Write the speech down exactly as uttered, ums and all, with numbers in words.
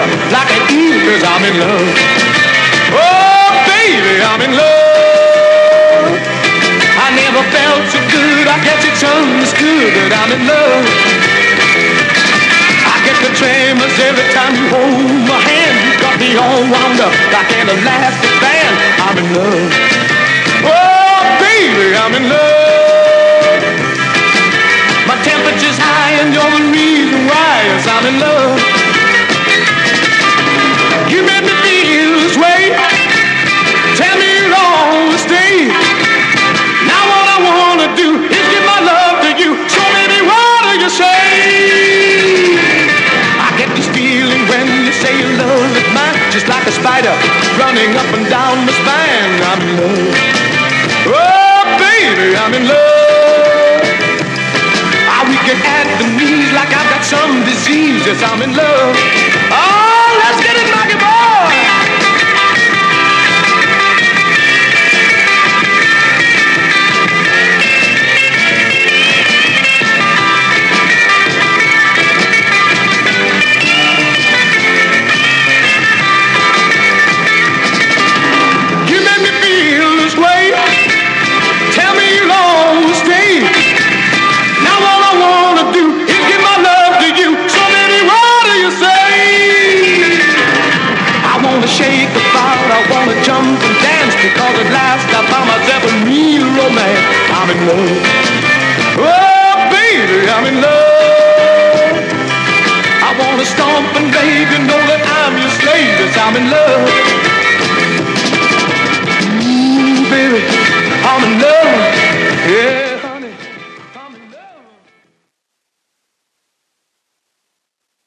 like an eel, cause I'm in love. Oh, baby, I'm in love. I never felt so good, I guess it's understood that I'm in love. I get the tremors every time you hold my hand. You got me all wound up like an elastic band. I'm in love. Oh, baby, I'm in love. My temperature's high and you're the reason why, yes, I'm in love. You made me feel this way. Tell me you'll always stay. Now what I wanna do is give my love to you. So baby, what do you say? I get this feeling when you say your love is mine, just like a spider running up and down my spine. I'm in love. Oh, baby, I'm in love. I'm weak at the knees like I've got some disease. Yes, I'm in love. Oh, let's get it, Maggie boy. You make me feel this way. Tell me you'll always stay. Now all I wanna do is give my love to you. So baby, what do you say? I wanna shake the fire, I wanna jump and dance, because at last I found myself a real romance. I'm in love. Oh, baby, I'm in love. I wanna stomp and rave, you know that I'm your slave. Yes, I'm in love. Ooh, baby, I'm in love.